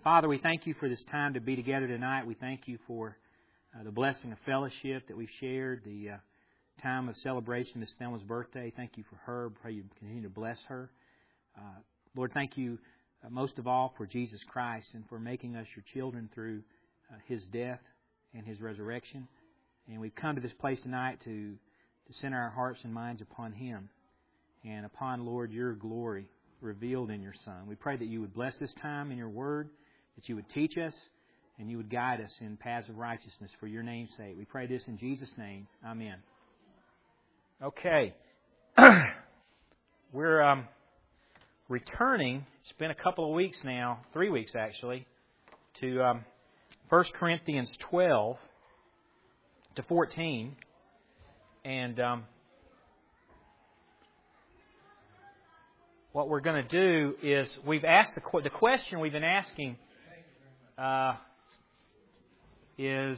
Father, we thank You for this time to be together tonight. We thank You for the blessing of fellowship that we've shared, the time of celebration of Thelma's birthday. Thank You for her. Pray You continue to bless her. Lord, thank You most of all for Jesus Christ and for making us Your children through His death and His resurrection. And we've come to this place tonight to center our hearts and minds upon Him and upon, Lord, Your glory revealed in Your Son. We pray that You would bless this time in Your Word, that You would teach us, and You would guide us in paths of righteousness for Your name's sake. We pray this in Jesus' name. Amen. Okay. We're returning, it's been a couple of weeks now, 3 weeks actually, to 1 Corinthians 12 to 14. And what we're going to do is we've asked the question we've been asking is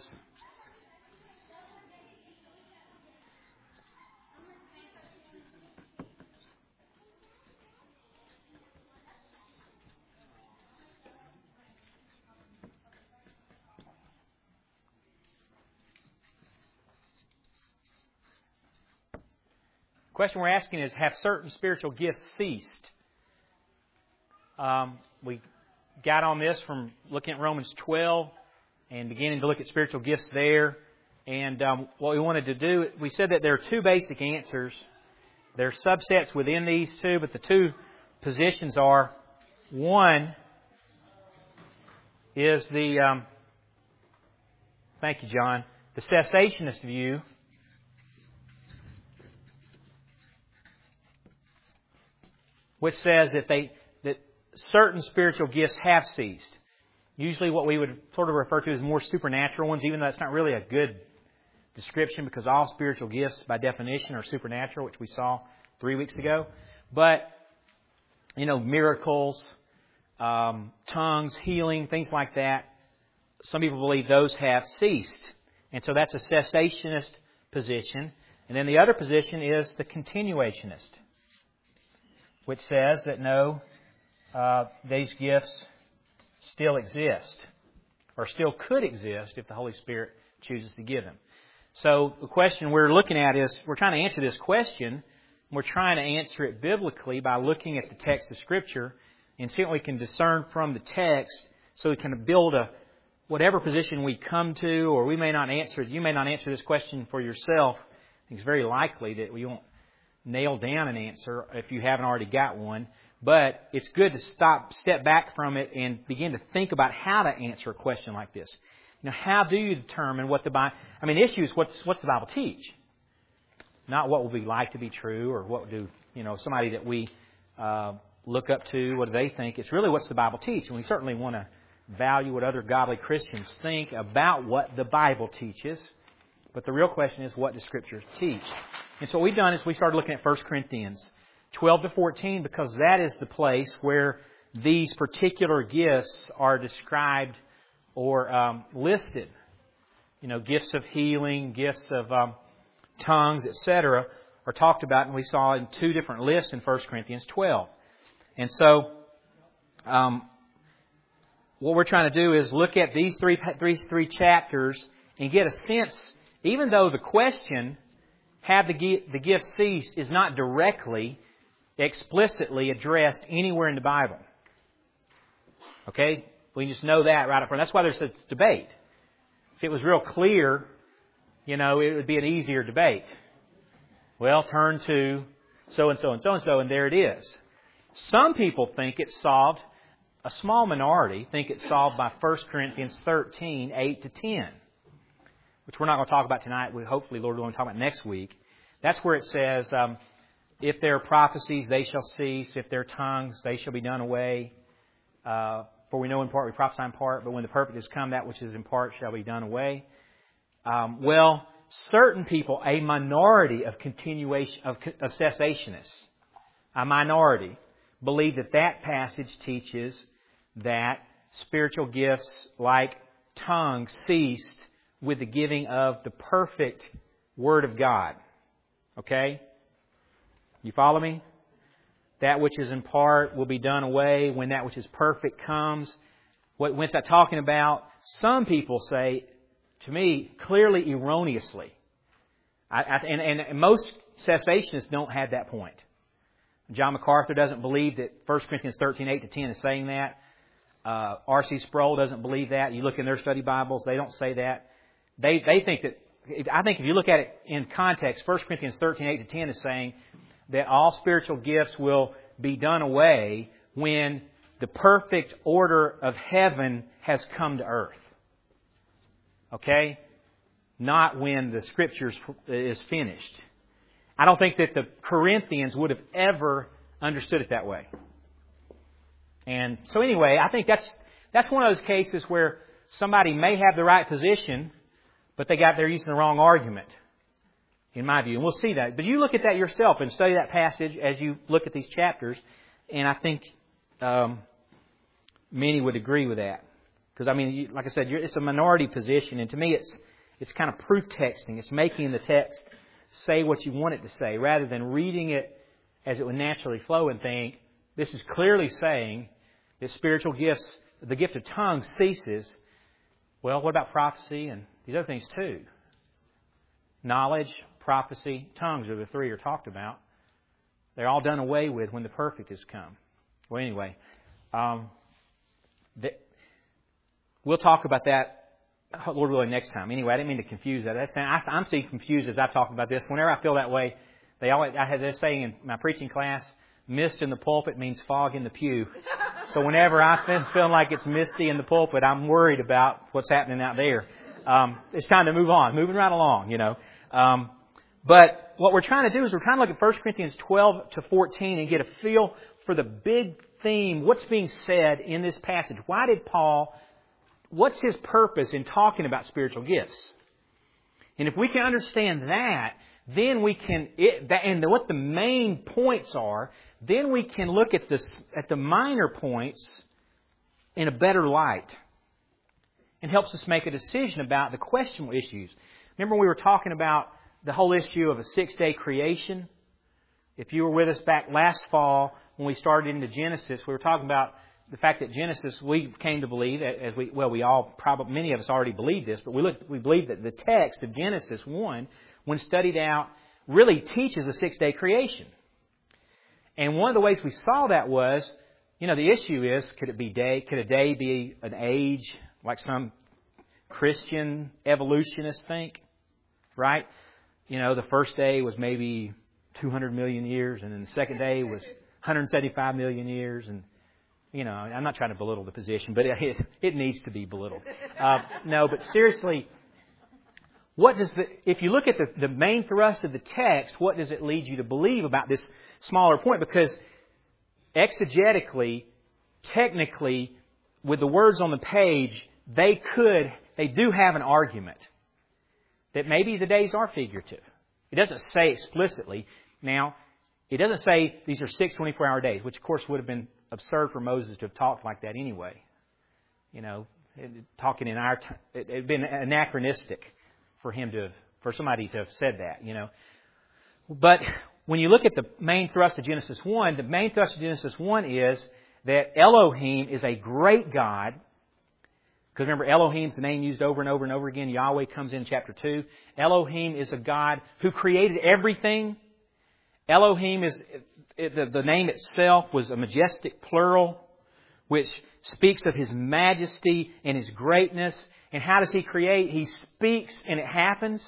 the question we're asking is, have certain spiritual gifts ceased? We got on this from looking at Romans 12 and beginning to look at spiritual gifts there. And what we wanted to do, we said that there are two basic answers. There are subsets within these two, but the two positions are, one is the, thank you, John, the cessationist view. Which says that certain spiritual gifts have ceased. Usually what we would sort of refer to as more supernatural ones, even though that's not really a good description because all spiritual gifts by definition are supernatural, which we saw 3 weeks ago. But, miracles, tongues, healing, things like that, some people believe those have ceased. And so that's a cessationist position. And then the other position is the continuationist, which says that no, these gifts still exist, or still could exist if the Holy Spirit chooses to give them. So the question we're looking at is, we're trying to answer this question. We're trying to answer it biblically by looking at the text of Scripture and see what we can discern from the text so we can build whatever position we come to, or you may not answer this question for yourself. I think it's very likely that we won't nail down an answer if you haven't already got one. But it's good to step back from it and begin to think about how to answer a question like this. How do you determine what the Bible... the issue is what's the Bible teach? Not what will be like to be true, or what do, somebody that we look up to, what do they think? It's really what's the Bible teach. And we certainly want to value what other godly Christians think about what the Bible teaches. But the real question is, what does Scripture teach? And so what we've done is we started looking at 1 Corinthians 12 to 14 because that is the place where these particular gifts are described or listed. Gifts of healing, gifts of tongues, etc. are talked about, and we saw in two different lists in 1 Corinthians 12. And so what we're trying to do is look at these three chapters and get a sense, even though the question, have the gift ceased, is not directly, explicitly addressed anywhere in the Bible. Okay? We just know that right up front. That's why there's this debate. If it was real clear, it would be an easier debate. Well, turn to so-and-so and so-and-so, and there it is. Some people think it's solved, a small minority think it's solved by 1 Corinthians 13, 8 to 10. Which we're not going to talk about tonight. Hopefully, Lord, we're going to talk about next week. That's where it says, if there are prophecies, they shall cease. If there are tongues, they shall be done away. For we know in part, we prophesy in part. But when the perfect is come, that which is in part shall be done away. Certain people, a minority of cessationists, a minority, believe that passage teaches that spiritual gifts like tongues ceased with the giving of the perfect Word of God. Okay? You follow me? That which is in part will be done away when that which is perfect comes. What's that talking about? Some people say, to me, clearly erroneously. And most cessationists don't have that point. John MacArthur doesn't believe that 1 Corinthians 13, 8-10 is saying that. R.C. Sproul doesn't believe that. You look in their study Bibles, they don't say that. They think that, I think if you look at it in context, 1 Corinthians 13, 8-10 is saying that all spiritual gifts will be done away when the perfect order of heaven has come to earth. Okay? Not when the Scriptures is finished. I don't think that the Corinthians would have ever understood it that way. And so anyway, I think that's one of those cases where somebody may have the right position, but they're using the wrong argument, in my view. And we'll see that. But you look at that yourself and study that passage as you look at these chapters, and I think many would agree with that. Because, I mean, like I said, it's a minority position, and to me it's kind of proof texting. It's making the text say what you want it to say, rather than reading it as it would naturally flow and think, this is clearly saying that spiritual gifts, the gift of tongues ceases. Well, what about prophecy and these other things too? Knowledge, prophecy, tongues are the three are talked about. They're all done away with when the perfect has come. Well, anyway, we'll talk about that, Lord willing, next time. Anyway, I didn't mean to confuse that. I'm still confused as I talk about this. Whenever I feel that way, I had this saying in my preaching class, mist in the pulpit means fog in the pew. So whenever I feel like it's misty in the pulpit, I'm worried about what's happening out there. It's time to move on, moving right along, you know. But what we're trying to do is we're trying to look at 1 Corinthians 12-14 and get a feel for the big theme, what's being said in this passage. Why did Paul, what's his purpose in talking about spiritual gifts? And if we can understand that, then we can, and what the main points are, then we can look at the minor points in a better light. And helps us make a decision about the questionable issues. Remember we were talking about the whole issue of a 6-day creation? If you were with us back last fall when we started into Genesis, we were talking about the fact that Genesis, we came to believe, many of us already believed this, but we believe that the text of Genesis 1, when studied out, really teaches a 6-day creation. And one of the ways we saw that was, the issue is, could a day be an age, like some Christian evolutionists think, right? The first day was maybe 200 million years, and then the second day was 175 million years, and I'm not trying to belittle the position, but it needs to be belittled. No, but seriously, if you look at the main thrust of the text, what does it lead you to believe about this smaller point? Because exegetically, technically, with the words on the page, they do have an argument that maybe the days are figurative. It doesn't say explicitly. Now, it doesn't say these are 6 24-hour days, which of course would have been absurd for Moses to have talked like that anyway. Talking in our time, it had been anachronistic for somebody to have said that, But when you look at the main thrust of Genesis 1, the main thrust of Genesis 1 is that Elohim is a great God. Because remember, Elohim's the name used over and over and over again. Yahweh comes in chapter 2. Elohim is a God who created everything. Elohim is, the name itself was a majestic plural, which speaks of His majesty and His greatness. And how does He create? He speaks and it happens.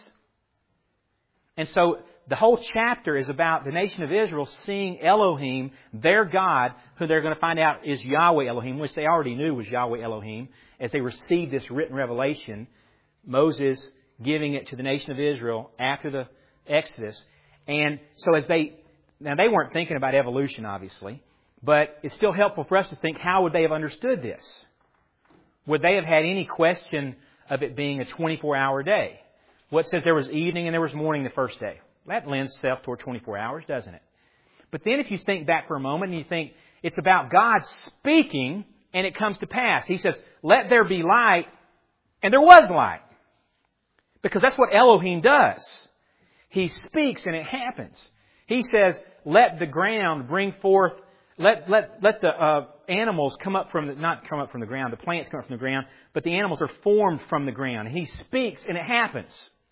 And so the whole chapter is about the nation of Israel seeing Elohim, their God, who they're going to find out is Yahweh Elohim, which they already knew was Yahweh Elohim, as they received this written revelation, Moses giving it to the nation of Israel after the Exodus. And so they weren't thinking about evolution, obviously, but it's still helpful for us to think, how would they have understood this? Would they have had any question of it being a 24-hour day? Well, it says there was evening and there was morning the first day. That lends itself toward 24 hours, doesn't it? But then if you think back for a moment and you think it's about God speaking and it comes to pass. He says, let there be light, and there was light. Because that's what Elohim does. He speaks and it happens. He says, let the ground bring forth let the animals come up from not come up from the ground, the plants come up from the ground, but the animals are formed from the ground. And He speaks, and it happens.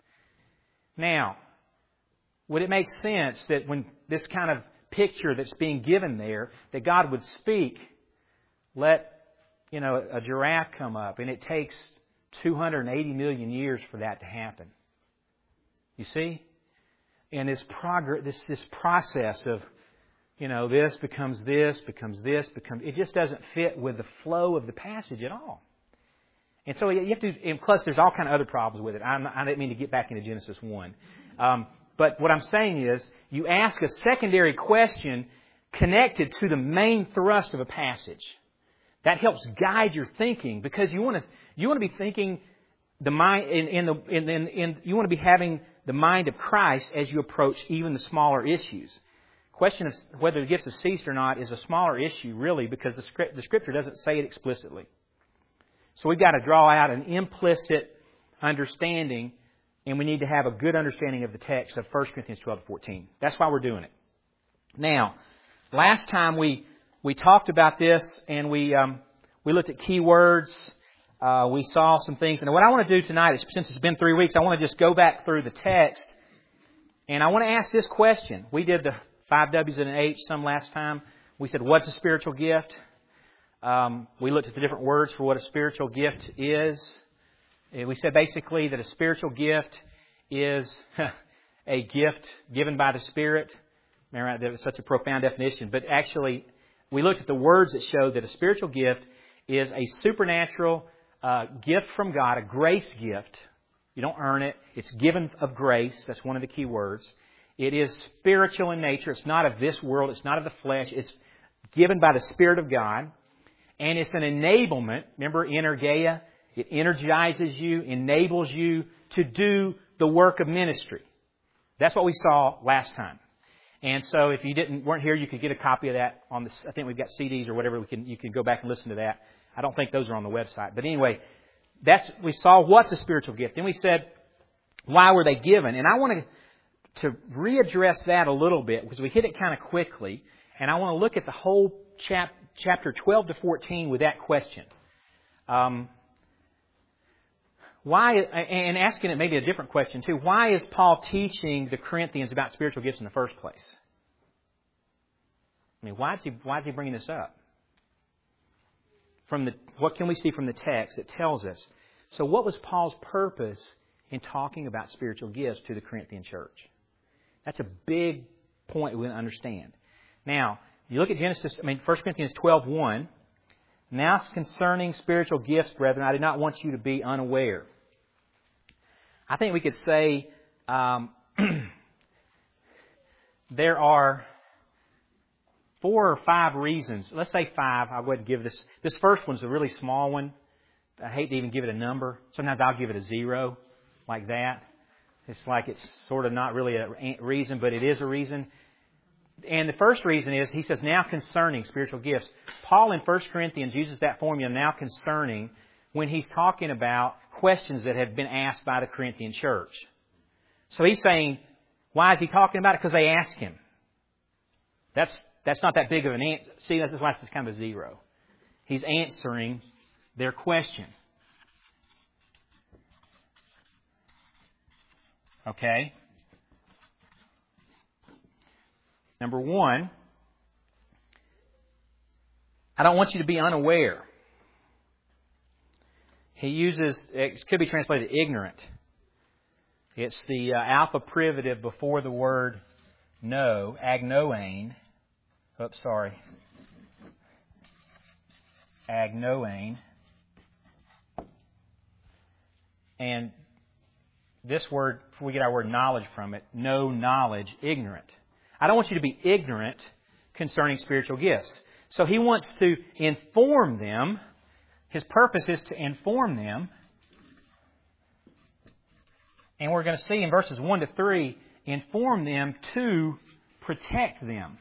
Now, would it make sense that when this kind of picture that's being given there, that God would speak, let a giraffe come up, and it takes 280 million years for that to happen? You see? And this process of, this becomes this, it just doesn't fit with the flow of the passage at all. And so you have to, and plus there's all kind of other problems with it. I didn't mean to get back into Genesis 1. But what I'm saying is, you ask a secondary question connected to the main thrust of a passage. That helps guide your thinking, because you want to be thinking the mind you want to be having the mind of Christ as you approach even the smaller issues. Question of whether the gifts have ceased or not is a smaller issue, really, because the Scripture doesn't say it explicitly. So we've got to draw out an implicit understanding, and we need to have a good understanding of the text of 1 Corinthians 12-14. That's why we're doing it. Now, last time we talked about this, and we looked at key words. We saw some things. And what I want to do tonight is, since it's been 3 weeks, I want to just go back through the text. And I want to ask this question. We did the 5 W's and an H some last time. We said, what's a spiritual gift? We looked at the different words for what a spiritual gift is. We said basically that a spiritual gift is a gift given by the Spirit. Remember, that was such a profound definition. But actually, we looked at the words that show that a spiritual gift is a supernatural gift from God, a grace gift. You don't earn it. It's given of grace. That's one of the key words. It is spiritual in nature. It's not of this world. It's not of the flesh. It's given by the Spirit of God. And it's an enablement. Remember, energeia? It energizes you, enables you to do the work of ministry. That's what we saw last time. And so if you weren't here, you could get a copy of that on this. I think we've got CDs or whatever. You can go back and listen to that. I don't think those are on the website. But anyway, we saw what's a spiritual gift. Then we said, why were they given? And I want to readdress that a little bit, because we hit it kind of quickly. And I want to look at the whole chapter 12 to 14 with that question. Why, and asking it maybe a different question too, why is Paul teaching the Corinthians about spiritual gifts in the first place? I mean, why is he bringing this up? What can we see from the text that tells us? So what was Paul's purpose in talking about spiritual gifts to the Corinthian church? That's a big point we understand. Now, you look at 1 Corinthians 12:1. Now concerning spiritual gifts, brethren, I did not want you to be unaware. I think we could say there are 4 or 5 reasons. Let's say 5. I would give this. This first one's a really small one. I hate to even give it a number. Sometimes I'll give it a 0, like that. It's like it's sort of not really a reason, but it is a reason. And the first reason is, he says, now concerning spiritual gifts. Paul in 1 Corinthians uses that formula, now concerning, when he's talking about questions that have been asked by the Corinthian church. So he's saying, why is he talking about it? Because they asked him. That's not that big of an answer. See, that's why it's kind of a 0. He's answering their question. Okay? Number 1, I don't want you to be unaware. He uses, it could be translated ignorant. It's the alpha privative before the word know, agnoane. Oops, sorry. Agnoane. And this word, we get our word knowledge from it, know knowledge, ignorant. I don't want you to be ignorant concerning spiritual gifts. So he wants to inform them. His purpose is to inform them. And we're going to see in verses 1 to 3, inform them to protect them.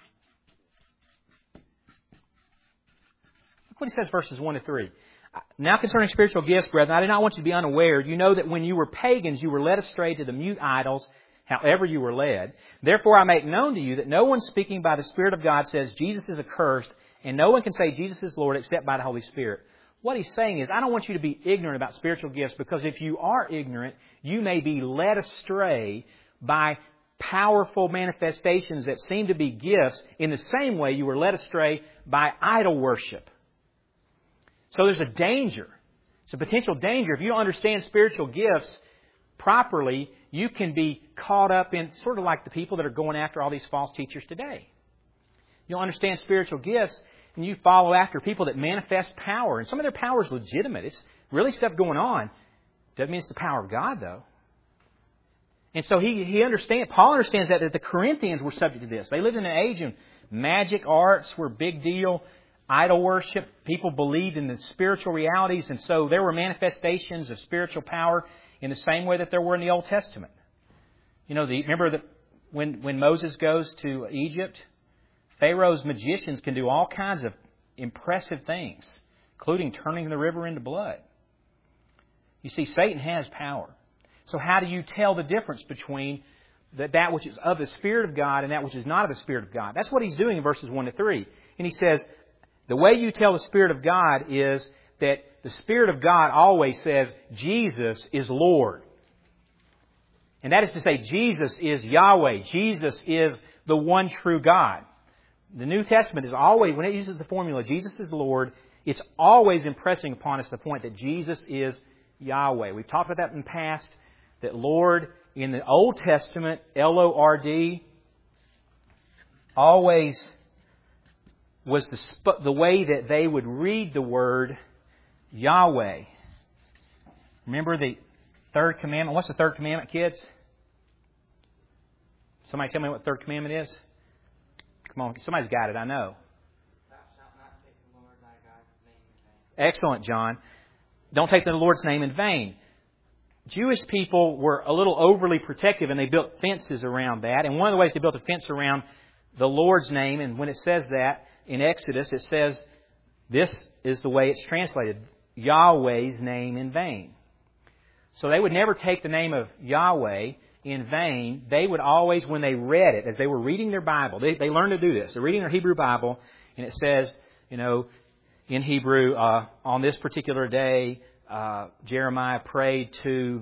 Look what he says, verses 1 to 3. Now concerning spiritual gifts, brethren, I did not want you to be unaware. You know that when you were pagans, you were led astray to the mute idols however you were led. Therefore I make known to you that no one speaking by the Spirit of God says Jesus is accursed, and no one can say Jesus is Lord except by the Holy Spirit. What he's saying is, I don't want you to be ignorant about spiritual gifts, because if you are ignorant, you may be led astray by powerful manifestations that seem to be gifts in the same way you were led astray by idol worship. So there's a danger. It's a potential danger. If you don't understand spiritual gifts properly, you can be caught up in sort of like the people that are going after all these false teachers today. You don't understand spiritual gifts, and you follow after people that manifest power. And some of their power is legitimate. It's really stuff going on. Doesn't mean it's the power of God, though. And so Paul understands that the Corinthians were subject to this. They lived in an age when magic arts were a big deal. Idol worship. People believed in the spiritual realities. And so there were manifestations of spiritual power in the same way that there were in the Old Testament. You know, remember that when Moses goes to Egypt, Pharaoh's magicians can do all kinds of impressive things, including turning the river into blood. You see, Satan has power. So how do you tell the difference between that which is of the Spirit of God and that which is not of the Spirit of God? That's what he's doing in verses 1 to 3. And he says, the way you tell the Spirit of God is that the Spirit of God always says, Jesus is Lord. And that is to say, Jesus is Yahweh. Jesus is the one true God. The New Testament is always, when it uses the formula, Jesus is Lord, it's always impressing upon us the point that Jesus is Yahweh. We've talked about that in the past, that Lord in the Old Testament, Lord, always was the way that they would read the word Yahweh. Remember the third commandment? What's the third commandment, kids? Somebody tell me what the third commandment is? Come on, somebody's got it, I know. Thou shalt not take the Lord thy God's name in vain. Excellent, John. Don't take the Lord's name in vain. Jewish people were a little overly protective, and they built fences around that. And one of the ways they built a fence around the Lord's name, and when it says that in Exodus, it says this is the way it's translated, Yahweh's name in vain. So they would never take the name of Yahweh in vain. They would always, when they read it, as they were reading their Bible, they learned to do this. They're reading their Hebrew Bible, and it says, you know, in Hebrew, on this particular day, Jeremiah prayed to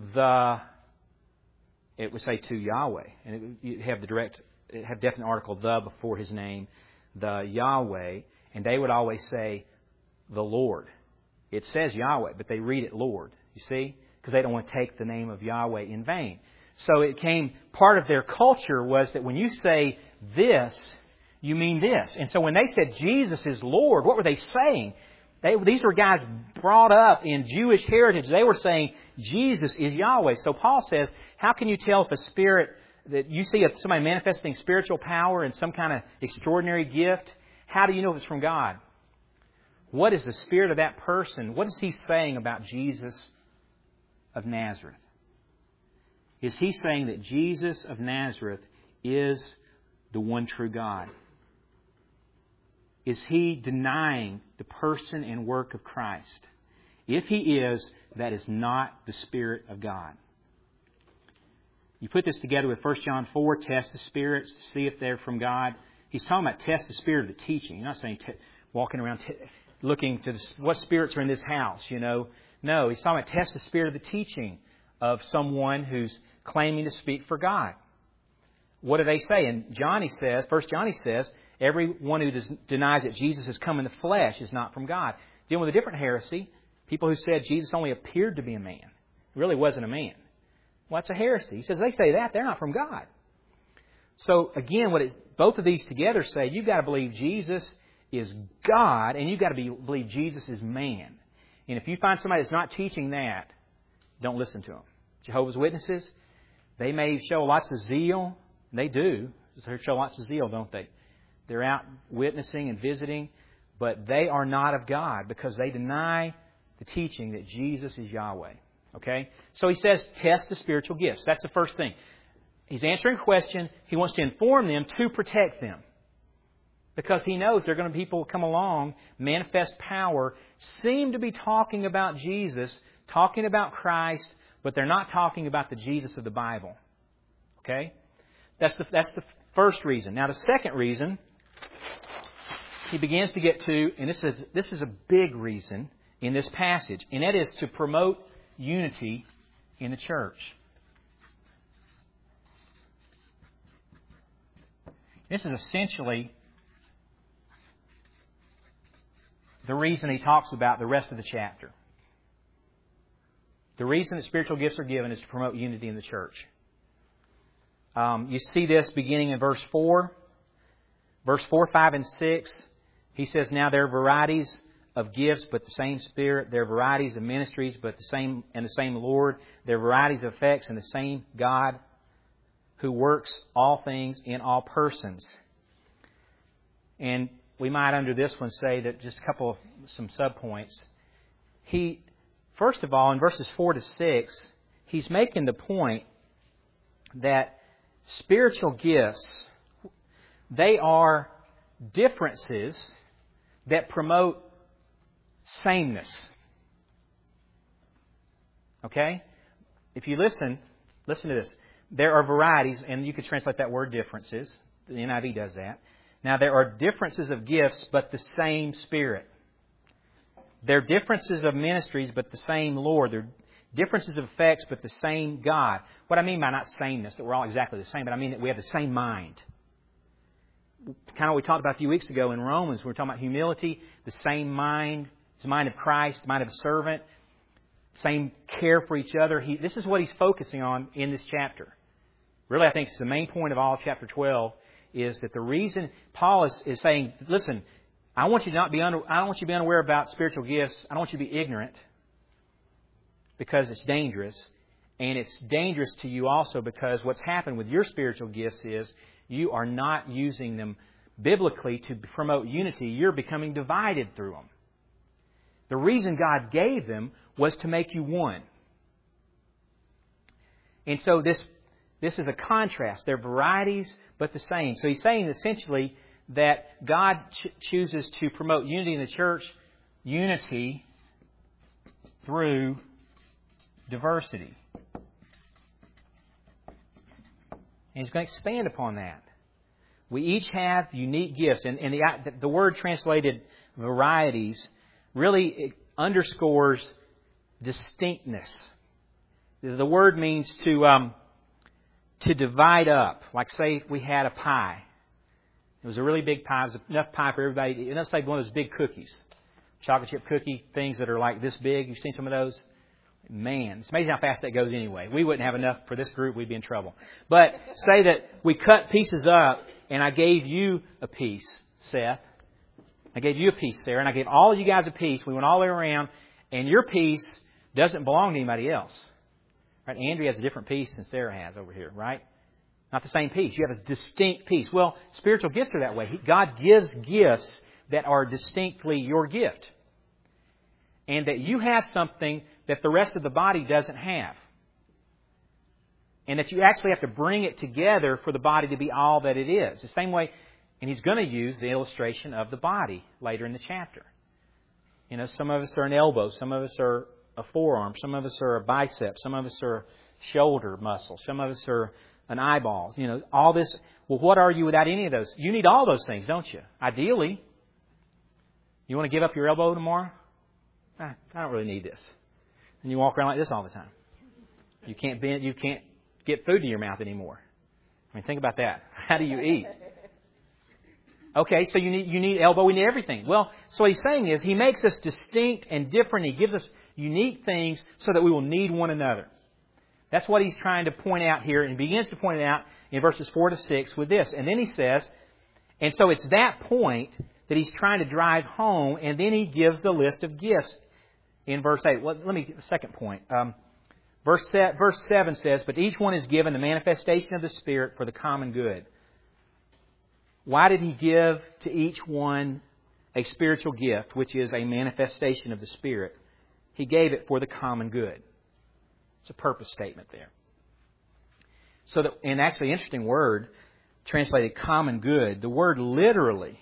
it would say to Yahweh. And it have definite article, the, before his name, the Yahweh. And they would always say, the Lord. It says Yahweh, but they read it Lord. You see? Because they don't want to take the name of Yahweh in vain. So it came, part of their culture was that when you say this, you mean this. And so when they said Jesus is Lord, what were they saying? These were guys brought up in Jewish heritage. They were saying Jesus is Yahweh. So Paul says, how can you tell if a spirit, that you see somebody manifesting spiritual power and some kind of extraordinary gift, how do you know if it's from God? What is the spirit of that person? What is he saying about Jesus of Nazareth? Is he saying that Jesus of Nazareth is the one true God? Is he denying the person and work of Christ? If he is, that is not the Spirit of God. You put this together with 1 John 4, test the spirits to see if they're from God. He's talking about test the spirit of the teaching. He's not saying walking around looking to what spirits are in this house, you know. No, he's talking about test the spirit of the teaching of someone who's claiming to speak for God. What do they say? And 1 Johnny says, everyone who denies that Jesus has come in the flesh is not from God. Dealing with a different heresy, people who said Jesus only appeared to be a man. He really wasn't a man. Well, that's a heresy. He says they say that, they're not from God. So again, both of these together say you've got to believe Jesus is God and you've got to believe Jesus is man. And if you find somebody that's not teaching that, don't listen to them. Jehovah's Witnesses, they may show lots of zeal. They do. They show lots of zeal, don't they? They're out witnessing and visiting, but they are not of God because they deny the teaching that Jesus is Yahweh. Okay? So he says, test the spiritual gifts. That's the first thing. He's answering a question. He wants to inform them to protect them. Because he knows there are going to be people who come along, manifest power, seem to be talking about Jesus, talking about Christ, but they're not talking about the Jesus of the Bible. Okay? That's the first reason. Now the second reason he begins to get to, and this is a big reason in this passage, and that is to promote unity in the church. This is essentially the reason he talks about the rest of the chapter. The reason that spiritual gifts are given is to promote unity in the church. You see this beginning in verse 4. Verse 4, 5, and 6, he says, now there are varieties of gifts, but the same Spirit. There are varieties of ministries, but the same Lord. There are varieties of effects, and the same God who works all things in all persons. And we might under this one say that just some subpoints. First of all, in verses 4 to 6, he's making the point that spiritual gifts, they are differences that promote sameness. Okay? If you listen to this. There are varieties, and you could translate that word differences. The NIV does that. Now, there are differences of gifts, but the same Spirit. There are differences of ministries, but the same Lord. There are differences of effects, but the same God. What I mean by not sameness, that we're all exactly the same, but I mean that we have the same mind. Kind of what we talked about a few weeks ago in Romans. We were talking about humility, the same mind. It's the mind of Christ, the mind of a servant. Same care for each other. This is what he's focusing on in this chapter. Really, I think it's the main point of all of chapter 12 is that the reason Paul is saying, listen, I want you to I don't want you to be unaware about spiritual gifts. I don't want you to be ignorant because it's dangerous. And it's dangerous to you also because what's happened with your spiritual gifts is you are not using them biblically to promote unity. You're becoming divided through them. The reason God gave them was to make you one. And so this is a contrast. They're varieties, but the same. So he's saying essentially that God chooses to promote unity in the church, unity through diversity. And he's going to expand upon that. We each have unique gifts. And the word translated varieties really underscores distinctness. The word means to divide up. Like say we had a pie. It was a really big pie. It was enough pie for everybody to eat. Let's say one of those big cookies. Chocolate chip cookie things that are like this big. You've seen some of those? Man, it's amazing how fast that goes anyway. We wouldn't have enough for this group. We'd be in trouble. But say that we cut pieces up and I gave you a piece, Seth. I gave you a piece, Sarah, and I gave all of you guys a piece. We went all the way around, and your piece doesn't belong to anybody else. Right? Andrea has a different piece than Sarah has over here, right? Not the same piece. You have a distinct piece. Well, spiritual gifts are that way. God gives gifts that are distinctly your gift. And that you have something that the rest of the body doesn't have. And that you actually have to bring it together for the body to be all that it is. The same way, and he's going to use the illustration of the body later in the chapter. You know, some of us are an elbow, some of us are a forearm, some of us are a bicep, some of us are shoulder muscle, some of us are an eyeball. You know, all this. Well, what are you without any of those? You need all those things, don't you? Ideally. You want to give up your elbow tomorrow? I don't really need this. And you walk around like this all the time. You can't bend, you can't get food in your mouth anymore. I mean, think about that. How do you eat? Okay, so you need elbow, we need everything. Well, so what he's saying is he makes us distinct and different. He gives us unique things so that we will need one another. That's what he's trying to point out here, and he begins to point it out in verses 4 to 6 with this. And then he says, and so it's that point that he's trying to drive home, and then he gives the list of gifts in verse 8. Well, let me get the second point. Verse 7 says, but each one is given the manifestation of the Spirit for the common good. Why did he give to each one a spiritual gift, which is a manifestation of the Spirit? He gave it for the common good. It's a purpose statement there. So that, and actually an interesting word, translated common good. The word literally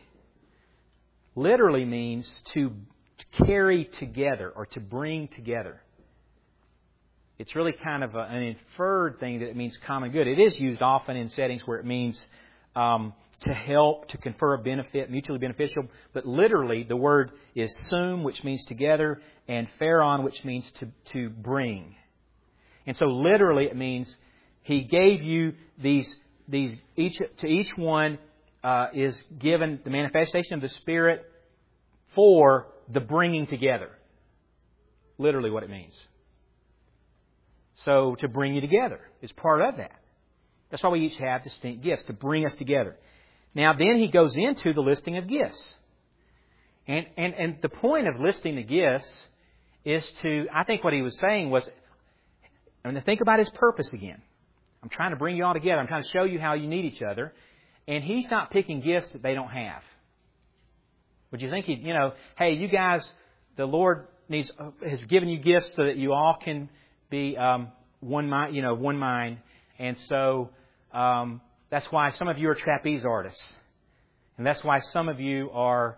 means to carry together or to bring together. It's really kind of an inferred thing that it means common good. It is used often in settings where it means to help, to confer a benefit, mutually beneficial. But literally, the word is sum, which means together, and pharon, which means to bring. And so literally it means He gave you these each one is given the manifestation of the Spirit for the bringing together. Literally what it means. So to bring you together is part of that. That's why we each have distinct gifts, to bring us together. Now then He goes into the listing of gifts. And the point of listing the gifts is to, I think what He was saying was, to think about His purpose again. I'm trying to bring you all together. I'm trying to show you how you need each other. And He's not picking gifts that they don't have. Would you think hey, you guys, the Lord has given you gifts so that you all can be one mind. And so that's why some of you are trapeze artists. And that's why some of you are,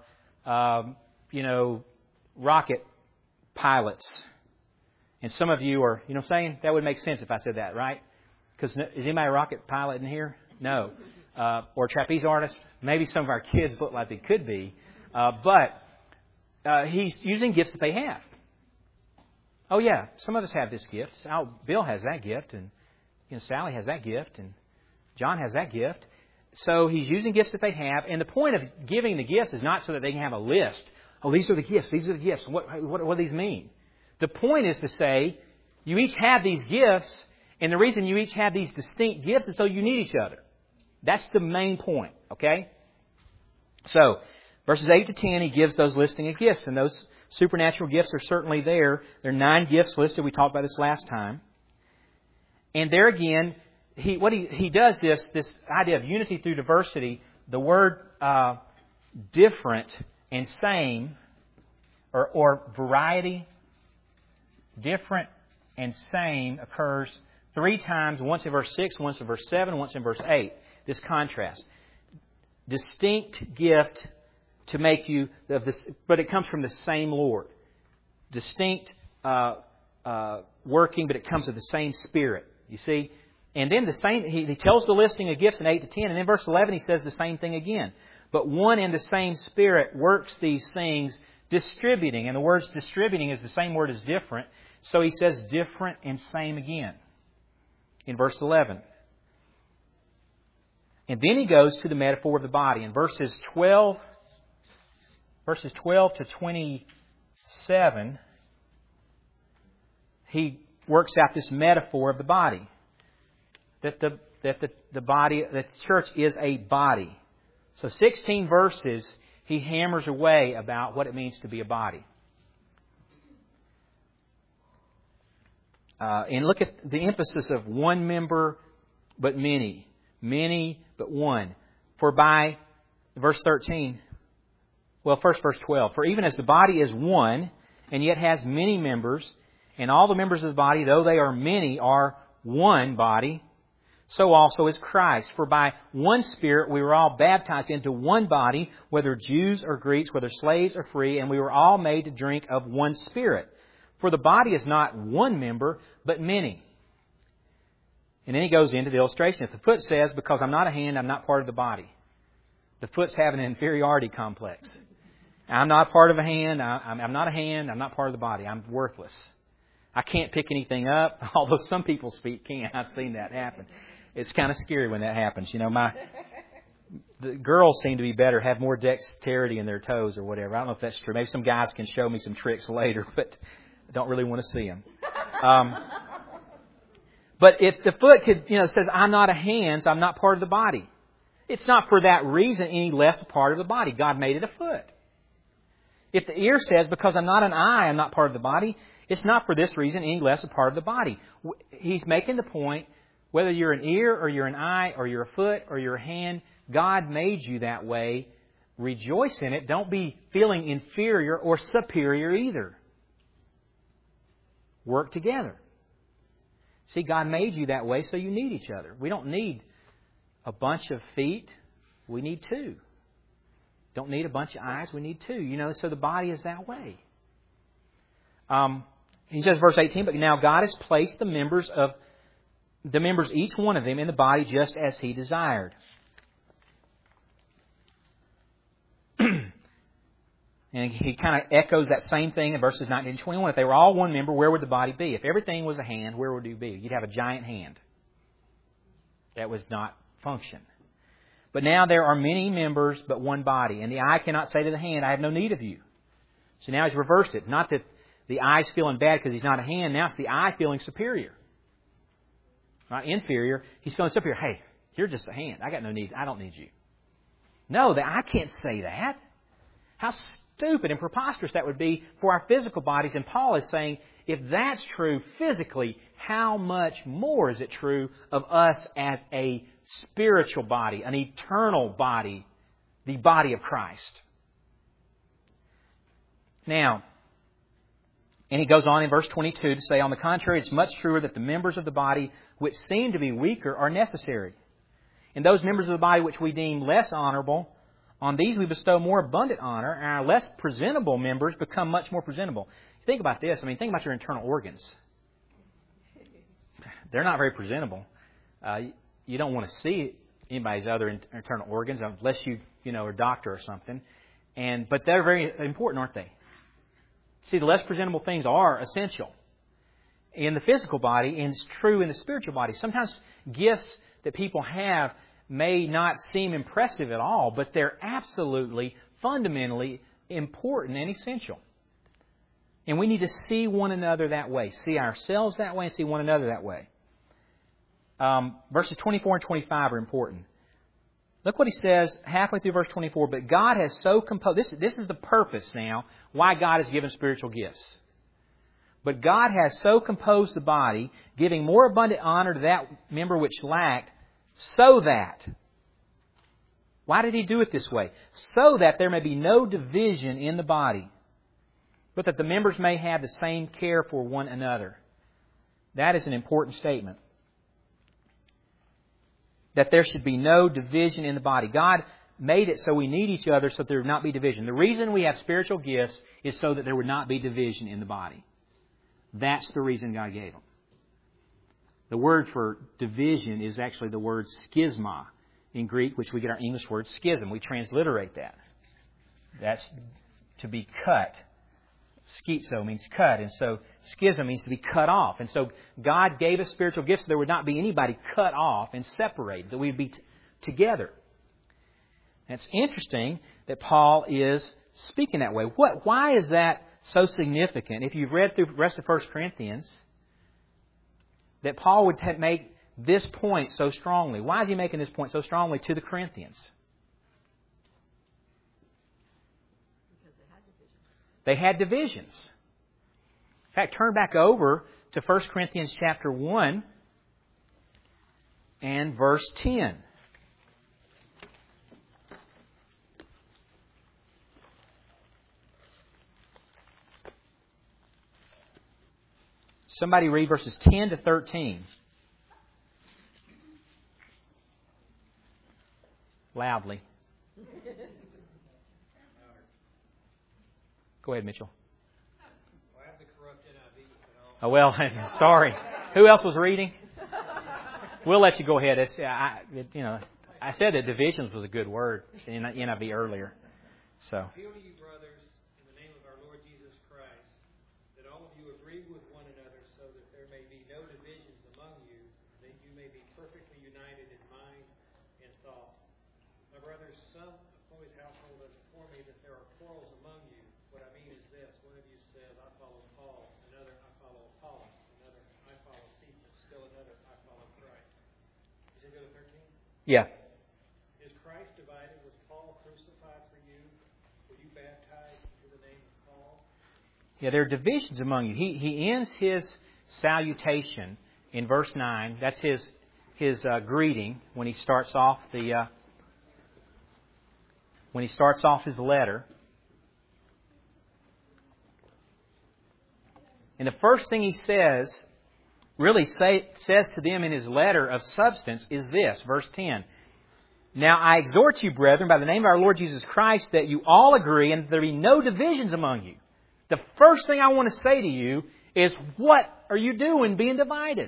rocket pilots. And some of you are, you know what I'm saying? That would make sense if I said that, right? Because is anybody a rocket pilot in here? No. Or trapeze artist? Maybe some of our kids look like they could be. But He's using gifts that they have. Oh yeah, some of us have this gift. Bill has that gift, and Sally has that gift, and John has that gift. So He's using gifts that they have, and the point of giving the gifts is not so that they can have a list. Oh, these are the gifts. These are the gifts. What do these mean? The point is to say, you each have these gifts, and the reason you each have these distinct gifts is so you need each other. That's the main point, okay? So, verses 8 to 10, He gives those listing of gifts, and those supernatural gifts are certainly there. There are 9 gifts listed. We talked about this last time. And there again, He does this idea of unity through diversity. The word different and same, or variety, different and same occurs 3 times, once in verse 6, once in verse 7, once in verse 8. This contrast. Distinct gift to make you, but it comes from the same Lord. Distinct working, but it comes of the same Spirit. You see? And then the same, he tells the listing of gifts in 8 to 10, and in verse 11 he says the same thing again. But one and the same Spirit works these things, distributing. And the word distributing is the same word as different. So he says different and same again in verse 11. And then he goes to the metaphor of the body. In verses 12 to 27, he works out this metaphor of the body. That the body, that the church is a body. So 16 verses, he hammers away about what it means to be a body. And look at the emphasis of one member but many. Many but one. For by, verse 13, well, first verse 12. For even as the body is one, and yet has many members, and all the members of the body, though they are many, are one body, so also is Christ. For by one Spirit we were all baptized into one body, whether Jews or Greeks, whether slaves or free, and we were all made to drink of one Spirit. For the body is not one member, but many. And then he goes into the illustration. If the foot says, because I'm not a hand, I'm not part of the body. The foot's having an inferiority complex. I'm not part of a hand. I'm not a hand. I'm not part of the body. I'm worthless. I can't pick anything up, although some people's feet can. I've seen that happen. It's kind of scary when that happens. The girls seem to be better, have more dexterity in their toes or whatever. I don't know if that's true. Maybe some guys can show me some tricks later, but I don't really want to see them. But if the foot says, I'm not a hand, so I'm not part of the body. It's not for that reason any less a part of the body. God made it a foot. If the ear says, because I'm not an eye, I'm not part of the body, it's not for this reason any less a part of the body. He's making the point, whether you're an ear or you're an eye or you're a foot or you're a hand, God made you that way. Rejoice in it. Don't be feeling inferior or superior either. Work together. See, God made you that way, so you need each other. We don't need a bunch of feet. We need 2. Don't need a bunch of eyes. We need 2. So the body is that way. And He says, verse 18, but now God has placed the members, each one of them, in the body just as He desired. And he kind of echoes that same thing in verses 19 and 21. If they were all one member, where would the body be? If everything was a hand, where would it be? You'd have a giant hand. That was not function. But now there are many members, but one body. And the eye cannot say to the hand, I have no need of you. So now He's reversed it. Not that the eye's feeling bad because he's not a hand. Now it's the eye feeling superior. Not inferior. He's feeling superior. Hey, you're just a hand. I got no need. I don't need you. No, the eye can't say that. How stupid and preposterous that would be for our physical bodies. And Paul is saying, if that's true physically, how much more is it true of us as a spiritual body, an eternal body, the body of Christ? Now, and he goes on in verse 22 to say, on the contrary, it's much truer that the members of the body which seem to be weaker are necessary. And those members of the body which we deem less honorable, on these we bestow more abundant honor, and our less presentable members become much more presentable. Think about this. Think about your internal organs. They're not very presentable. You don't want to see anybody's other internal organs unless you are a doctor or something. But they're very important, aren't they? See, the less presentable things are essential in the physical body, and it's true in the spiritual body. Sometimes gifts that people have may not seem impressive at all, but they're absolutely, fundamentally important and essential. And we need to see one another that way, see ourselves that way, and see one another that way. Verses 24 and 25 are important. Look what he says halfway through verse 24. But God has so composed... This is the purpose now why God has given spiritual gifts. But God has so composed the body, giving more abundant honor to that member which lacked, so that... Why did He do it this way? So that there may be no division in the body, but that the members may have the same care for one another. That is an important statement. That there should be no division in the body. God made it so we need each other so that there would not be division. The reason we have spiritual gifts is so that there would not be division in the body. That's the reason God gave them. The word for division is actually the word schisma in Greek, which we get our English word schism. We transliterate that. That's to be cut. Schizo means cut, and so schism means to be cut off. And so God gave us spiritual gifts so there would not be anybody cut off and separated, that we'd be together. And it's interesting that Paul is speaking that way. Why is that so significant? If you've read through the rest of 1 Corinthians, that Paul would make this point so strongly. Why is he making this point so strongly to the Corinthians? They had divisions. In fact, turn back over to 1 Corinthians chapter 1 and verse 10. Somebody read verses 10 to 13. Loudly. Go ahead, Mitchell. I have the corrupt NIV. Oh, well, sorry. Who else was reading? We'll let you go ahead. I said that divisions was a good word in NIV earlier. So. Appeal to you, brothers, in the name of our Lord Jesus Christ, that all of you agree with one another so that there may be no divisions among you, that you may be perfectly united in mind and thought. My brothers, some of Chloe's household has informed me that there are quarrels among you. What I mean is this: one of you says, I follow Paul, another, I follow Apollos, another, I follow Cephas, still another, I follow Christ. Is it go to 13? Yeah. Is Christ divided? Was Paul crucified for you? Were you baptized into the name of Paul? Yeah, there are divisions among you. He ends his salutation in verse 9. That's his greeting when he starts off his letter. And the first thing he says to them in his letter of substance is this, verse 10. Now I exhort you, brethren, by the name of our Lord Jesus Christ, that you all agree and that there be no divisions among you. The first thing I want to say to you is what are you doing being divided?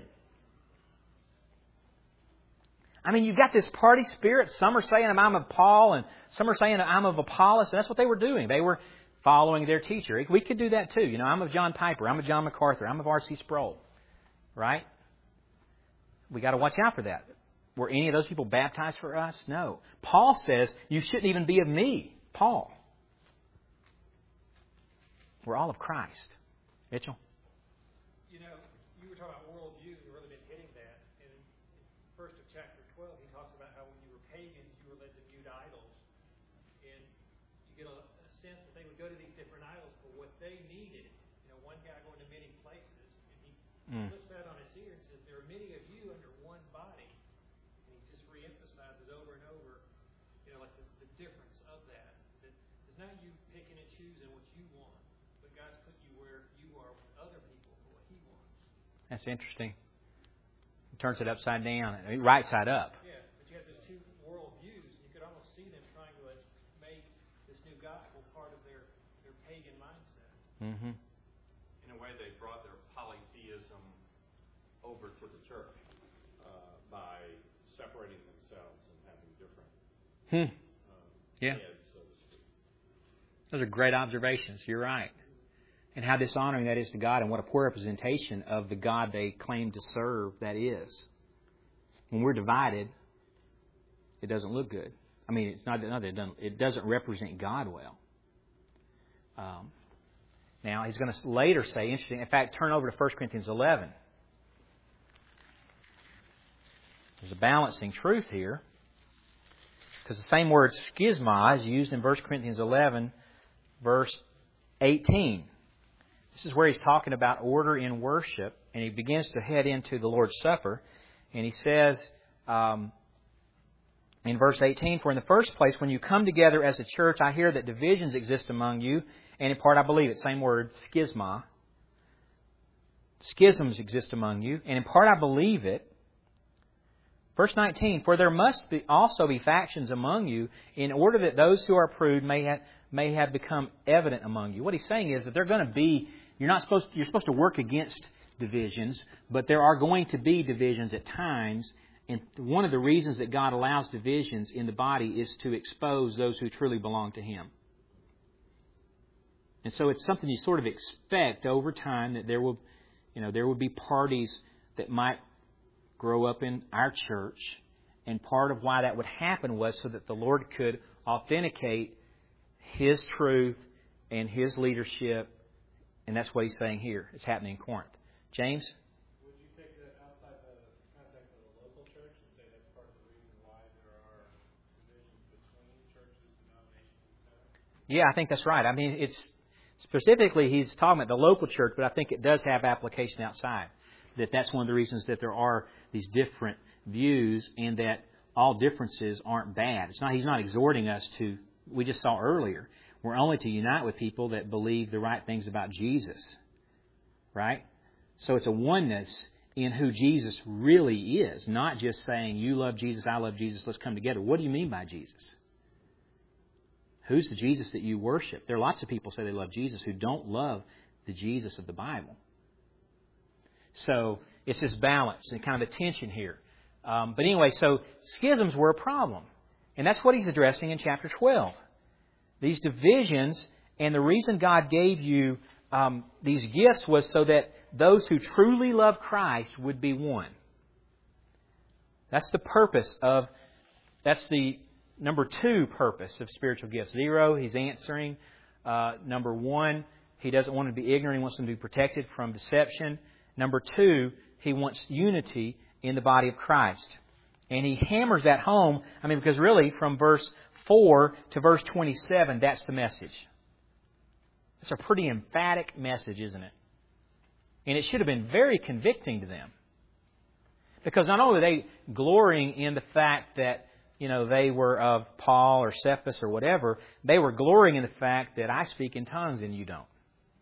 I mean, you've got this party spirit. Some are saying I'm of Paul, and some are saying I'm of Apollos, and that's what they were doing. They were following their teacher. We could do that too. You know, I'm of John Piper. I'm of John MacArthur. I'm of R.C. Sproul. Right? We got to watch out for that. Were any of those people baptized for us? No. Paul says you shouldn't even be of me, Paul. We're all of Christ. Mitchell? You know, you were talking about worldview. You've really been hitting that. And in first of chapter 12, he talks about how when you were pagans, you were led to mute idols. And you get a sense that they would go to these different idols for what they needed. You know, one guy going to many places, and he puts that on his ear and says, there are many of you under one body. And he just reemphasizes over and over, you know, like the difference of that. That it's not you picking and choosing what you want, but God's put you where you are with other people for what He wants. That's interesting. He turns it upside down, right side up. Yeah, but you have those two worldviews. You could almost see them trying to make this new gospel part of their pagan mindset. Mm-hmm. In a way, they brought their polytheism over to the church by separating themselves and having different Yeah. heads, so to speak. Those are great observations. You're right. And how dishonoring that is to God, and what a poor representation of the God they claim to serve that is. When we're divided, it doesn't look good. I mean, it's not that it doesn't represent God well. Now, he's going to later say, interesting, in fact, turn over to 1 Corinthians 11. There's a balancing truth here. Because the same word schisma is used in 1 Corinthians 11, verse 18. This is where he's talking about order in worship, and he begins to head into the Lord's Supper. And he says in verse 18, for in the first place, when you come together as a church, I hear that divisions exist among you. And in part, I believe it. Same word, schisma. Schisms exist among you. And in part, I believe it. Verse 19, for there must also be factions among you, in order that those who are approved may have become evident among you. What he's saying is that they're going to be, you're supposed to work against divisions, but there are going to be divisions at times. And one of the reasons that God allows divisions in the body is to expose those who truly belong to Him. And so it's something you sort of expect over time that there will be parties that might grow up in our church. And part of why that would happen was so that the Lord could authenticate His truth and His leadership. And that's what He's saying here. It's happening in Corinth. James? Would you take that outside the context of the local church and say that's part of the reason why there are divisions between churches, denominations, etc.? Yeah, I think that's right. I mean, it's specifically he's talking about the local church, but I think it does have application outside. That's one of the reasons that there are these different views, and that all differences aren't bad. He's not exhorting us to, we just saw earlier, we're only to unite with people that believe the right things about Jesus. Right? So it's a oneness in who Jesus really is, not just saying, you love Jesus, I love Jesus, let's come together. What do you mean by Jesus? Who's the Jesus that you worship? There are lots of people who say they love Jesus who don't love the Jesus of the Bible. So it's this balance and kind of a tension here. But anyway, so schisms were a problem. And that's what he's addressing in chapter 12. These divisions, and the reason God gave you these gifts was so that those who truly love Christ would be one. That's the purpose of, that's the number 2 purpose of spiritual gifts. 0, he's answering. Number 1, he doesn't want to be ignorant. He wants them to be protected from deception. Number 2, he wants unity in the body of Christ. And he hammers that home, because really from verse 4 to verse 27, that's the message. It's a pretty emphatic message, isn't it? And it should have been very convicting to them. Because not only are they glorying in the fact that, they were of Paul or Cephas or whatever, they were glorying in the fact that I speak in tongues and you don't.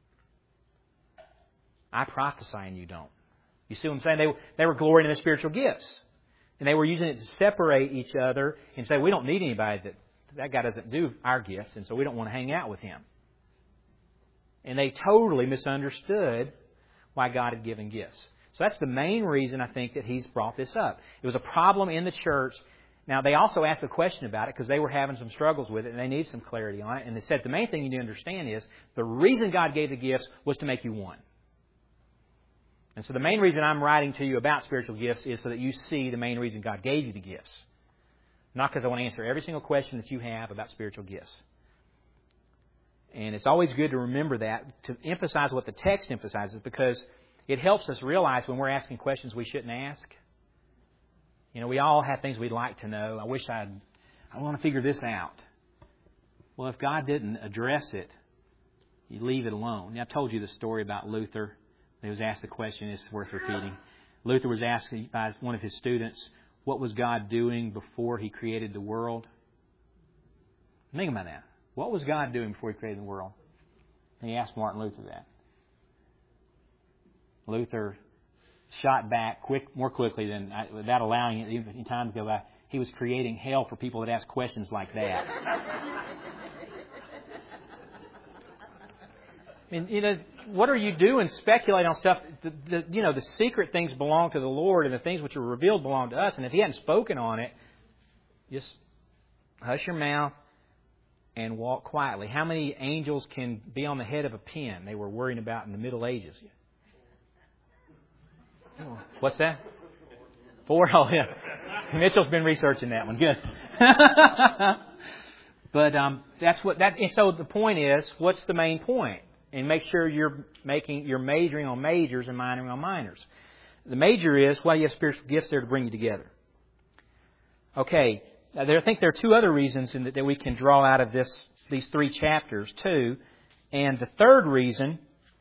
I prophesy and you don't. You see what I'm saying? They were glorying in the spiritual gifts. And they were using it to separate each other and say, we don't need anybody that guy doesn't do our gifts, and so we don't want to hang out with him. And they totally misunderstood why God had given gifts. So that's the main reason I think that he's brought this up. It was a problem in the church. Now, they also asked a question about it because they were having some struggles with it and they need some clarity on it. And they said the main thing you need to understand is the reason God gave the gifts was to make you one. And so the main reason I'm writing to you about spiritual gifts is so that you see the main reason God gave you the gifts. Not because I want to answer every single question that you have about spiritual gifts. And it's always good to remember that, to emphasize what the text emphasizes, because it helps us realize when we're asking questions we shouldn't ask. You know, we all have things we'd like to know. I want to figure this out. Well, if God didn't address it, you leave it alone. Now, I told you the story about Luther. He was asked a question. It's worth repeating. Luther was asked by one of his students, what was God doing before He created the world? Think about that. What was God doing before He created the world? And he asked Martin Luther that. Luther shot back more quickly than, without allowing it even any time to go by. He was creating hell for people that ask questions like that. I mean, you know, what are you doing speculating on stuff? The secret things belong to the Lord, and the things which are revealed belong to us. And if He hadn't spoken on it, just hush your mouth and walk quietly. How many angels can be on the head of a pin? They were worrying about in the Middle Ages. What's that? 4? Oh, yeah. Mitchell's been researching that one. Good. But and so the point is, what's the main point? And make sure you're majoring on majors and minoring on minors. The major is, well, you have spiritual gifts there to bring you together. Okay. Now, I think there are 2 other reasons that we can draw out of these 3 chapters too. And the third reason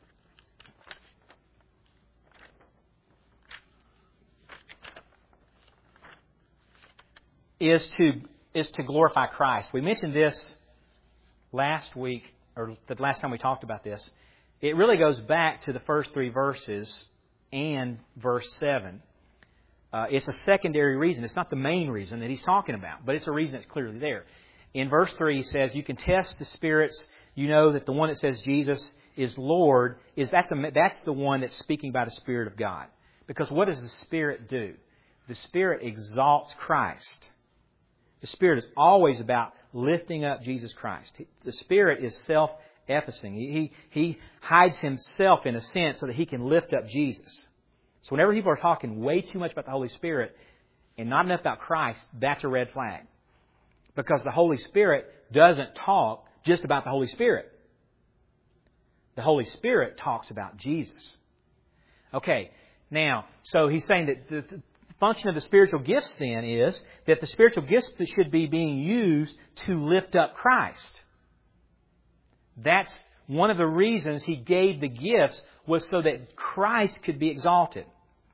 is to glorify Christ. We mentioned this last week, or the last time we talked about this. It really goes back to the first 3 verses and verse 7. It's a secondary reason. It's not the main reason that he's talking about, but it's a reason that's clearly there. In verse 3, he says, you can test the spirits. You know that the one that says Jesus is Lord, that's the one that's speaking by the Spirit of God. Because what does the Spirit do? The Spirit exalts Christ. The Spirit is always about lifting up Jesus Christ. The Spirit is self-effacing. He hides Himself in a sense so that He can lift up Jesus. So whenever people are talking way too much about the Holy Spirit and not enough about Christ, that's a red flag. Because the Holy Spirit doesn't talk just about the Holy Spirit. The Holy Spirit talks about Jesus. Okay, now, so he's saying that the function of the spiritual gifts then is that the spiritual gifts should be being used to lift up Christ. That's one of the reasons He gave the gifts, was so that Christ could be exalted.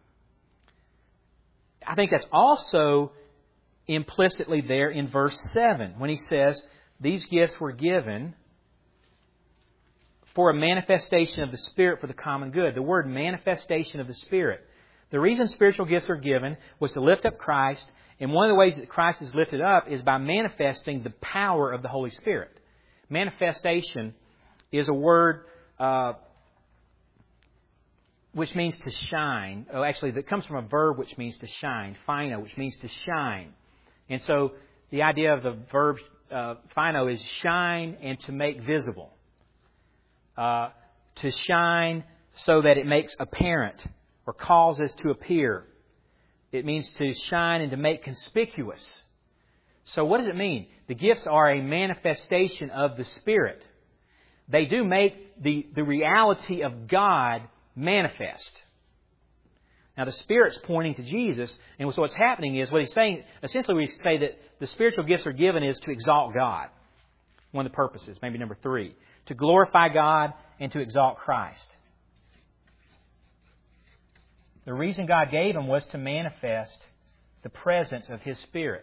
I think that's also implicitly there in verse 7 when he says these gifts were given for a manifestation of the Spirit for the common good. The word manifestation of the Spirit. The reason spiritual gifts are given was to lift up Christ, and one of the ways that Christ is lifted up is by manifesting the power of the Holy Spirit. Manifestation is a word which means to shine. Oh, actually, that comes from a verb which means to shine, phino, which means to shine. And so the idea of the verb phino is shine and to make visible. To shine so that it makes apparent or causes to appear. It means to shine and to make conspicuous. So what does it mean? The gifts are a manifestation of the Spirit. They do make the reality of God manifest. Now the Spirit's pointing to Jesus, and so what's happening is, what he's saying, essentially we say that the spiritual gifts are given is to exalt God. One of the purposes, maybe number 3. To glorify God and to exalt Christ. The reason God gave them was to manifest the presence of His Spirit,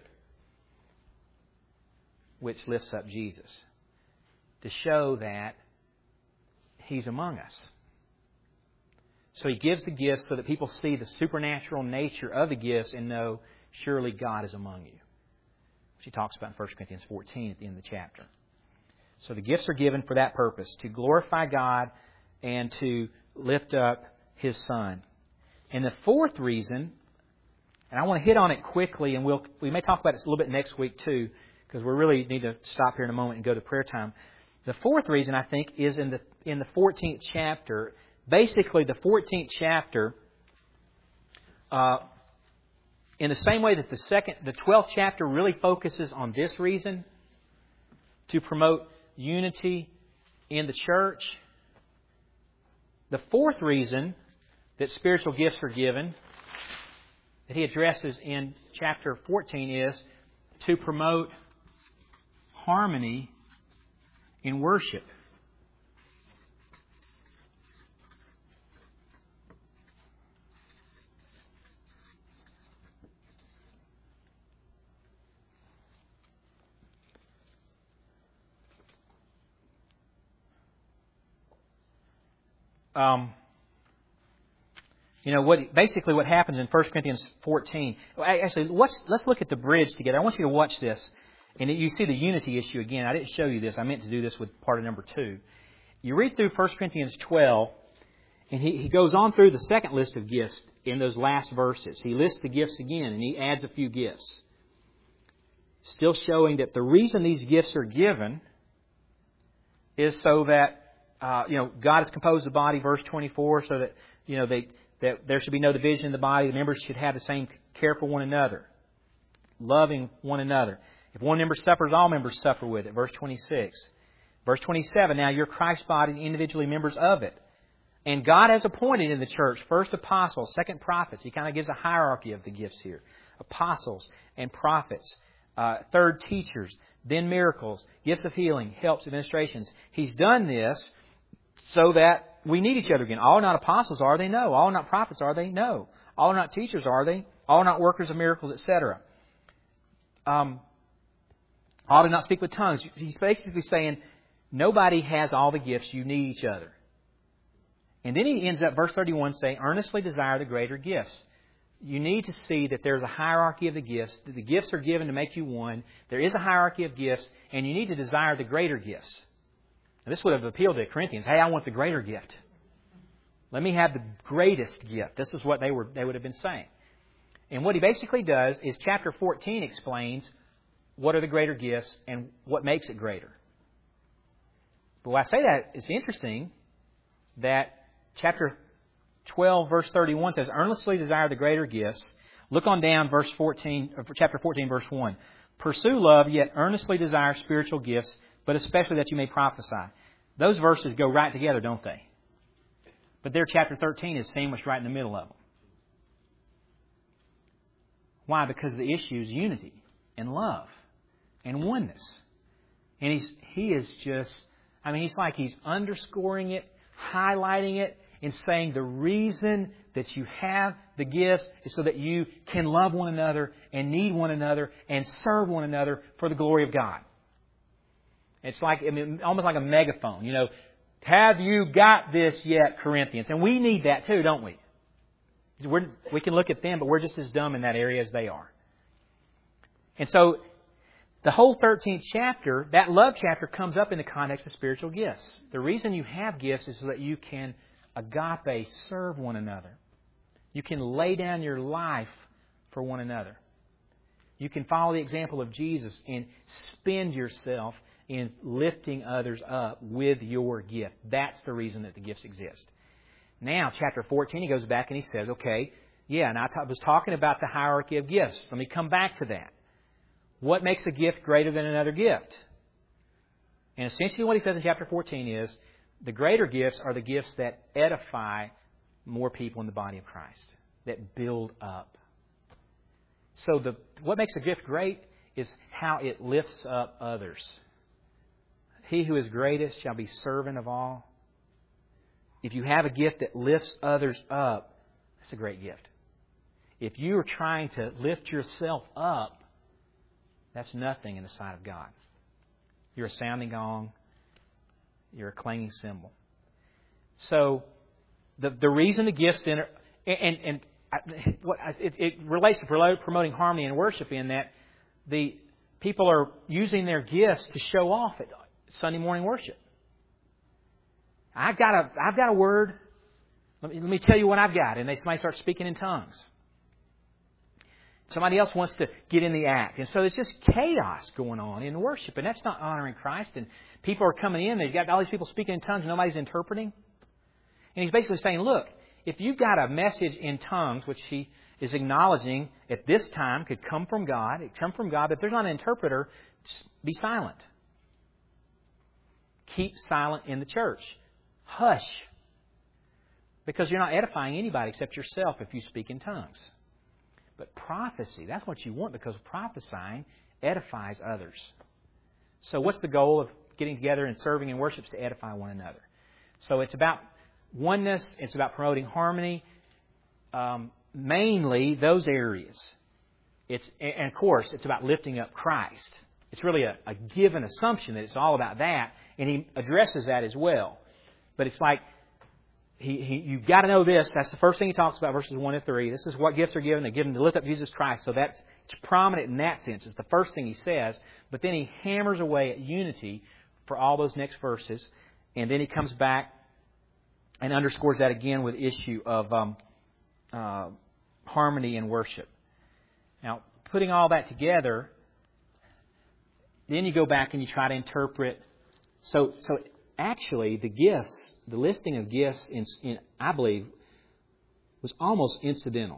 which lifts up Jesus, to show that He's among us. So He gives the gifts so that people see the supernatural nature of the gifts and know, surely God is among you. Which He talks about in 1 Corinthians 14 at the end of the chapter. So the gifts are given for that purpose, to glorify God and to lift up His Son. And the fourth reason, and I want to hit on it quickly, and we may talk about it a little bit next week too, because we really need to stop here in a moment and go to prayer time. The fourth reason, I think, is in the 14th chapter. Basically, the 14th chapter, in the same way that the 12th chapter really focuses on this reason, to promote unity in the church. The fourth reason that spiritual gifts are given, that he addresses in chapter 14, is to promote harmony in worship. What happens in 1 Corinthians 14. Actually, let's look at the bridge together. I want you to watch this. And you see the unity issue again. I didn't show you this. I meant to do this with part of number 2. You read through 1 Corinthians 12, and he goes on through the second list of gifts in those last verses. He lists the gifts again, and he adds a few gifts. Still showing that the reason these gifts are given is so that God has composed the body, verse 24, so that that there should be no division in the body. The members should have the same care for one another, loving one another. If one member suffers, all members suffer with it. Verse 26. Verse 27, now you're Christ's body, individually members of it. And God has appointed in the church first apostles, second prophets. He kind of gives a hierarchy of the gifts here. Apostles and prophets. Third teachers. Then miracles. Gifts of healing. Helps, administrations. He's done this so that we need each other again. All are not apostles, are they? No. All are not prophets, are they? No. All are not teachers, are they? All are not workers of miracles, etc. All do not speak with tongues. He's basically saying nobody has all the gifts. You need each other. And then he ends up, verse 31, saying, earnestly desire the greater gifts. You need to see that there's a hierarchy of the gifts. That the gifts are given to make you one. There is a hierarchy of gifts, and you need to desire the greater gifts. Now, this would have appealed to the Corinthians. Hey, I want the greater gift. Let me have the greatest gift. This is what they would have been saying. And what he basically does is chapter 14 explains what are the greater gifts and what makes it greater. But when I say that, it's interesting that chapter 12, verse 31 says, earnestly desire the greater gifts. Look on down, chapter 14, verse 1. Pursue love, yet earnestly desire spiritual gifts, but especially that you may prophesy. Those verses go right together, don't they? But their chapter 13 is sandwiched right in the middle of them. Why? Because the issue is unity and love and oneness. And he's underscoring it, highlighting it, and saying the reason that you have the gifts is so that you can love one another and need one another and serve one another for the glory of God. It's almost like a megaphone. Have you got this yet, Corinthians? And we need that too, don't we? We can look at them, but we're just as dumb in that area as they are. And so the whole 13th chapter, that love chapter, comes up in the context of spiritual gifts. The reason you have gifts is so that you can agape serve one another. You can lay down your life for one another. You can follow the example of Jesus and spend yourself in lifting others up with your gift. That's the reason that the gifts exist. Now, chapter 14, he goes back and he says, okay, and I was talking about the hierarchy of gifts. Let me come back to that. What makes a gift greater than another gift? And essentially what he says in chapter 14 is, the greater gifts are the gifts that edify more people in the body of Christ, that build up. So what makes a gift great is how it lifts up others. He who is greatest shall be servant of all. If you have a gift that lifts others up, that's a great gift. If you are trying to lift yourself up, that's nothing in the sight of God. You're a sounding gong. You're a clanging cymbal. So, the reason the gifts it relates to promoting harmony in worship in that the people are using their gifts to show off at Sunday morning worship. I've got a word. Let me tell you what I've got. And somebody starts speaking in tongues. Somebody else wants to get in the act. And so there's just chaos going on in worship. And that's not honoring Christ. And people are coming in. They've got all these people speaking in tongues. And nobody's interpreting. And he's basically saying, look, if you've got a message in tongues, which he is acknowledging at this time could come from God. It come from God. But if there's not an interpreter, just be silent. Keep silent in the church. Hush. Because you're not edifying anybody except yourself if you speak in tongues. But prophecy, that's what you want, because prophesying edifies others. So what's the goal of getting together and serving and worship? Is to edify one another. So it's about oneness. It's about promoting harmony. Mainly those areas. And of course, it's about lifting up Christ. It's really a given assumption that it's all about that. And he addresses that as well. But it's like, you've got to know this. That's the first thing he talks about, verses 1 to 3. This is what gifts are given. They're given to lift up Jesus Christ. So it's prominent in that sense. It's the first thing he says. But then he hammers away at unity for all those next verses. And then he comes back and underscores that again with the issue of harmony in worship. Now, putting all that together, then you go back and you try to interpret. So actually, the gifts, the listing of gifts, in I believe, was almost incidental.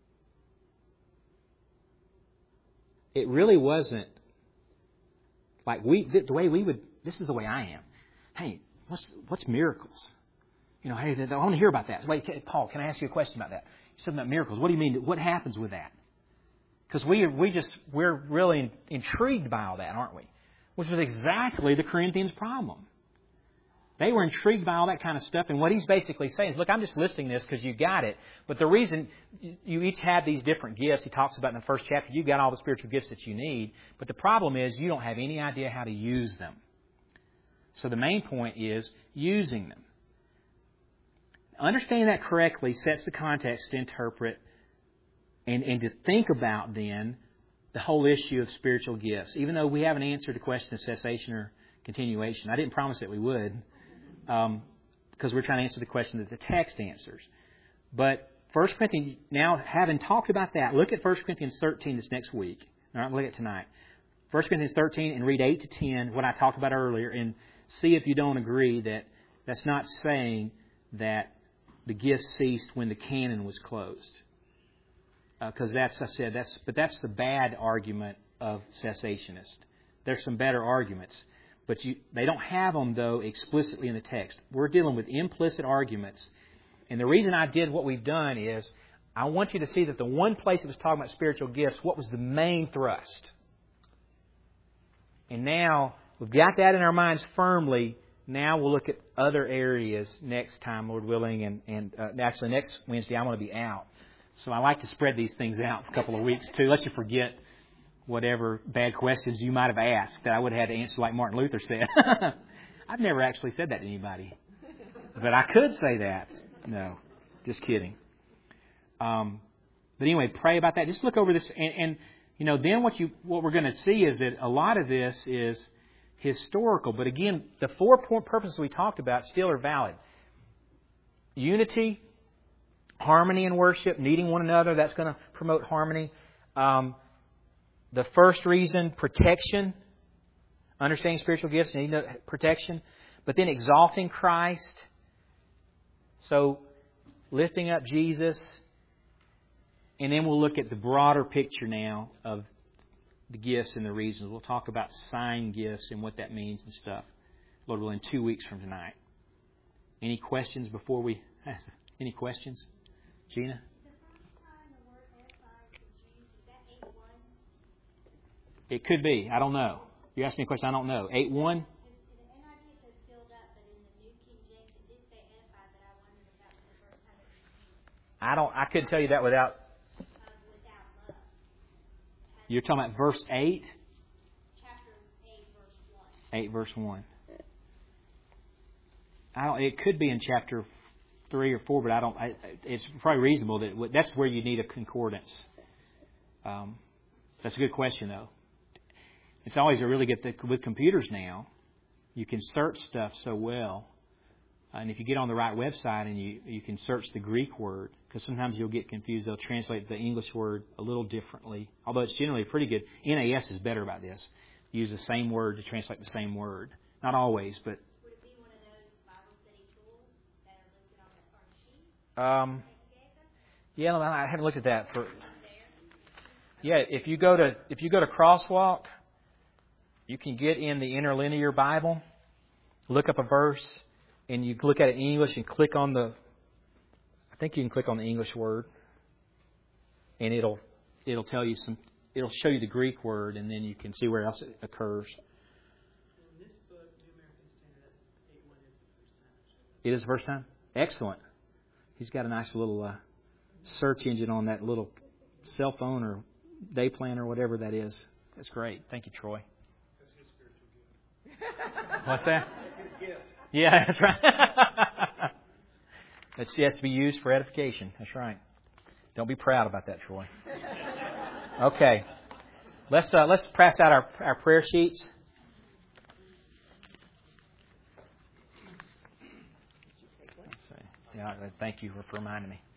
It really wasn't like the way we would. This is the way I am. Hey, what's miracles? Hey, I want to hear about that. Wait, Paul, can I ask you a question about that? You said about miracles. What do you mean? What happens with that? Because we're really intrigued by all that, aren't we? Which was exactly the Corinthians' problem. They were intrigued by all that kind of stuff. And what he's basically saying is, look, I'm just listing this because you got it. But the reason you each have these different gifts, he talks about in the first chapter, you've got all the spiritual gifts that you need. But the problem is you don't have any idea how to use them. So the main point is using them. Understanding that correctly sets the context to interpret and to think about then the whole issue of spiritual gifts. Even though we haven't answered the question of cessation or continuation. I didn't promise that we would. Because we're trying to answer the question that the text answers. But 1 Corinthians, now having talked about that, look at 1 Corinthians 13 this next week. All right, look at tonight. 1 Corinthians 13 and read 8 to 10, what I talked about earlier, and see if you don't agree that that's not saying that the gifts ceased when the canon was closed. Because that's the bad argument of cessationist. There's some better arguments. But they don't have them, though, explicitly in the text. We're dealing with implicit arguments. And the reason I did what we've done is I want you to see that the one place it was talking about spiritual gifts, what was the main thrust? And now we've got that in our minds firmly. Now we'll look at other areas next time, Lord willing. And actually, next Wednesday, I'm going to be out. So I like to spread these things out for a couple of weeks, too. Let you forget whatever bad questions you might have asked that I would have had to answer like Martin Luther said. I've never actually said that to anybody. But I could say that. No, just kidding. But anyway, pray about that. Just look over this. And then what we're going to see is that a lot of this is historical. But again, the 4 purposes we talked about still are valid. Unity, harmony in worship, needing one another. That's going to promote harmony. The first reason, protection. Understanding spiritual gifts, needing protection. But then exalting Christ. So, lifting up Jesus. And then we'll look at the broader picture now of the gifts and the reasons. We'll talk about sign gifts and what that means and stuff. Lord willing, 2 weeks from tonight. Any questions before we... Any questions? Gina? It could be. I don't know. You asked me a question. I don't know. 8:1? I couldn't tell you that without. You're talking about verse 8? Chapter 8, verse 1. 8, verse 1. It could be in chapter 3 or 4, but it's probably reasonable that that's where you need a concordance. That's a good question, though. It's always a really good thing with computers now. You can search stuff so well. And if you get on the right website and you can search the Greek word, because sometimes you'll get confused. They'll translate the English word a little differently, although it's generally pretty good. NAS is better about this. Use the same word to translate the same word. Not always, but... Would it be one of those Bible study tools that are listed on the sheet? Yeah, I haven't looked at that. Yeah, if you go to Crosswalk, you can get in the Interlinear Bible, look up a verse, and you look at it in English and click on the... I think you can click on the English word, and it'll tell you some... It'll show you the Greek word, and then you can see where else it occurs. In this book, New American Standard, 8:1 is the first time. It is the first time? Excellent. He's got a nice little search engine on that little cell phone or day plan or whatever that is. That's great. Thank you, Troy. That's his spiritual gift. What's that? That's his gift. Yeah, that's right. It has to be used for edification. That's right. Don't be proud about that, Troy. Okay. Let's pass out our prayer sheets. Let's see. Yeah, thank you for reminding me.